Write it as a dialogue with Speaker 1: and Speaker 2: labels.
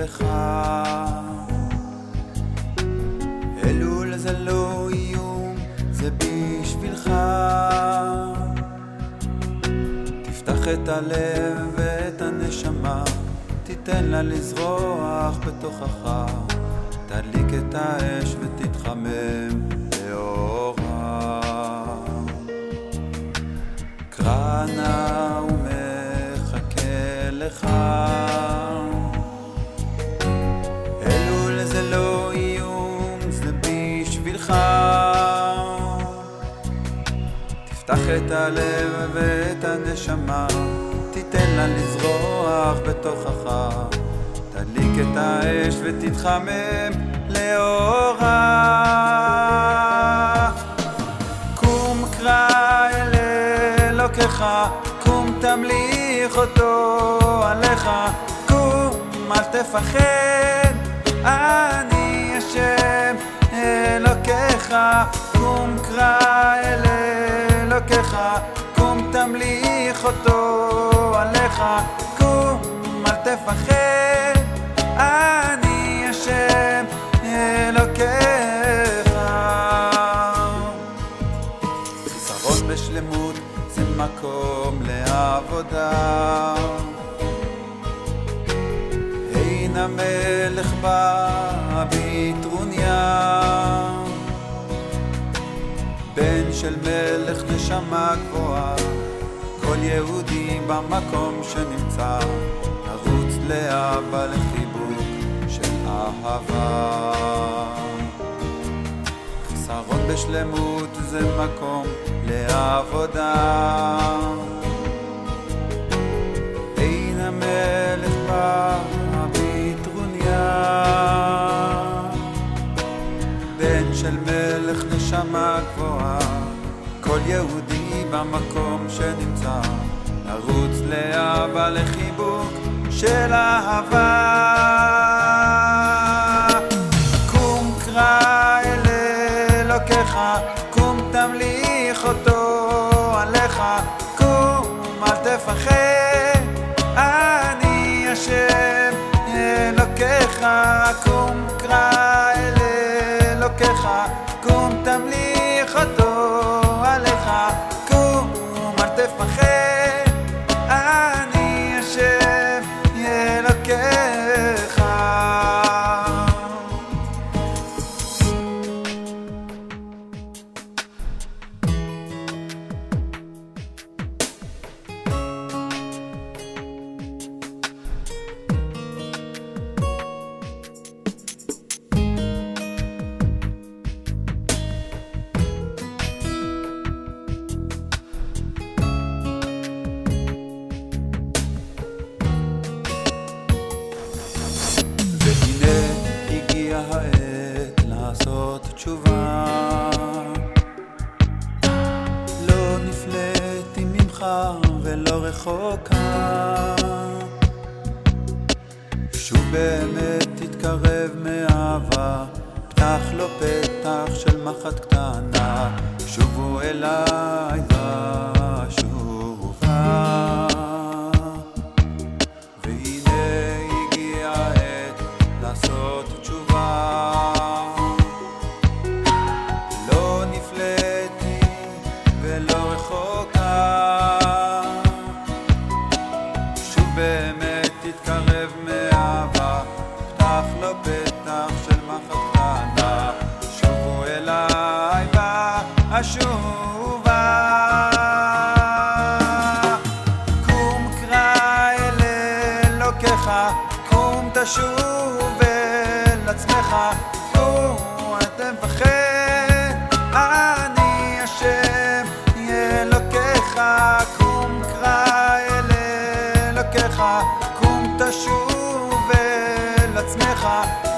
Speaker 1: לך. אלול זה לא איום, זה בשבילך. תפתח את הלב ואת הנשמה, תיתן לה לזרוח בתוכך. תדליק את האש ותתחמם לאורה. קרא נא ומחכה לך. אלול זה לא איום, זה בשבילך. תפתח את הלב ואת הנשמה, תיתן לה לזרוח בתוכך. תדליק את האש ותתחמם לאורה. קום קרא אל אלוקיך, קום תמליך אותו עליך. קום אל תפחד, אני השם אלוקיך. קום קרא אל אלוקיך, קום תמליך אותו עליך. קום אל תפחד, אני השם אלוקיך. חיסרון בשלמות זה מקום לעבודה. אין המלך בא בטרוניה, בן של מלך נשמה גבוהה. כל יהודי במקום שנמצא, נרוץ לאבא לחיבוק של אהבה. חיסרון בשלמות זה מקום לעבודה. אין המלך בא בטרוניה, בן של מלך נשמה גבוהה. כל יהודי במקום שנמצא, נרוץ לאבא לחיבוק של אהבה. קום קרא אל אלוקיך, קום תמליך אותו עליך. קום אל תפחד, אני השם אלוקיך. קום קרא אל אלוקיך, קום תמליך אותו עליך. קום אל תפחד, אני השם אלוקיך. העת לעשות תשובה. לא נפלאתי ממך ולא רחוקה. שוב באמת תתקרב מאהבה, פתח לו פתח של מחט קטנה. שובו אליי ושובה. והנה הגיעה העת לעשות תשובה. לא נפלאתי ולא רחוקה. שוב באמת תתקרב מאהבה, פתח לו פתח של מחט קטנה. שובו אליי ואשובה. קום קרא אל אלוקיך, קום תשוב אל עצמך. קום אל תפחד, אני השם אלוקיך. קום קרא אל אלוקיך, קום תשוב אל עצמך.